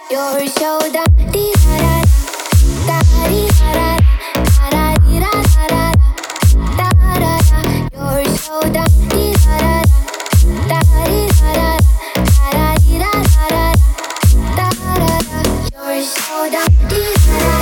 You're so dumb. Dee da da da da dee da da da da dee da da da da da da. You're so dumb. Dee da da da da dee da da da da dee da da da da da da. You're so dumb. Dee da da.